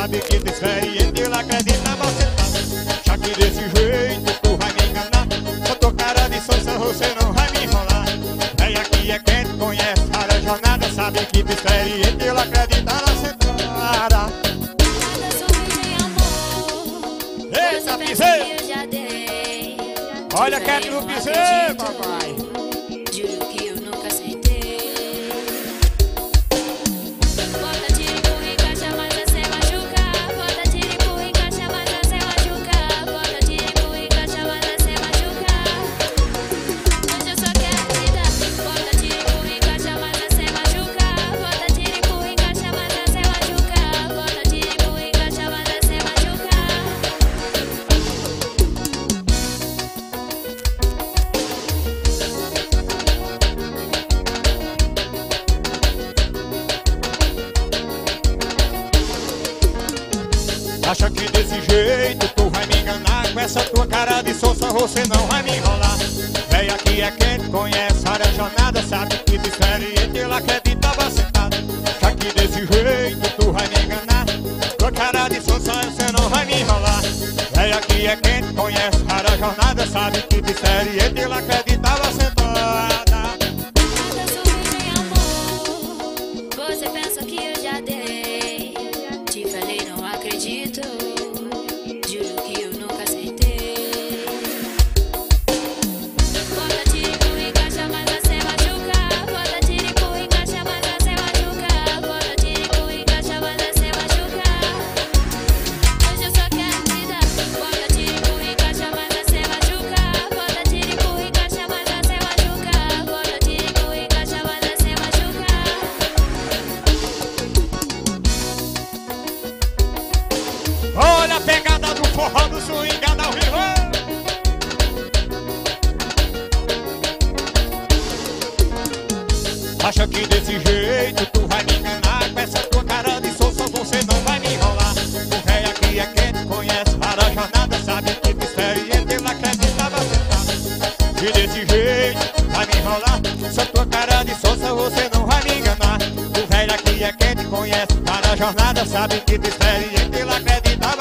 sabe que tu experiente, ele acredita você tá. Já que desse jeito tu vai me enganar, com tua cara de sonsa você não vai me enrolar. Vem aqui é quem te conhece, para a jornada, sabe que tu experiente, ele acredita na sentada. Nada sorri em amor. Eita, Você pensa piseiro! que eu já dei. Olha Te que é falei, no não piseiro, acredito. papai. Juro que eu nunca aceitei. Bota tiro, empurra, encaixa, mas você machuca. Bota tiro, empurra, encaixa, mas você machuca. Bota tiro, empurra, encaixa, mas você machuca. Hoje eu só quero te dar. Bota tiro, empurra, encaixa, mas você machuca. Bota tiro, empurra, encaixa, mas você machuca. Bota tiro, empurra, encaixa, mas você machuca. Acha que desse jeito tu vai me enganar, com essa tua cara de sonsa você não vai me enrolar. Vem aqui é quem te conhece, várias jornadas, sabe que tu experiente, ele acreditava sentado. Acha que desse jeito tu vai me enganar, com a cara de sonsa você não vai me enrolar. Vem aqui é quem te conhece, várias jornadas, sabe que tu experiente, ele acreditava sentada. Nada sorri em amor. Você pensa que eu já dei. Te falei, não acredito. Juro que eu nunca aceitei. Bota tiro, empurra, encaixa, mas você machuca. Bota tiro, empurra, encaixa, mas você machuca. Bota tiro, empurra, encaixa, mas você machuca. Hoje eu só quero te dar. Bota tiro, empurra, encaixa, mas você machuca. Bota tiro, empurra, encaixa, mas você machuca. Bota tiro, empurra, encaixa, mas você machuca. Olha a pegada do forró do swingada ao vivo. Acha que desse jeito tu vai me enganar, com essa tua cara de sonsa você não vai me enrolar. O rei aqui é quem te conhece, para a jornada, sabe que tu experiente, ele acreditava sentado. E desse jeito vai me enrolar, essa tua cara de sonsa você não vai me enganar. O rei aqui é quem te conhece, para a jornada, sabe que tu experiente, ele acreditava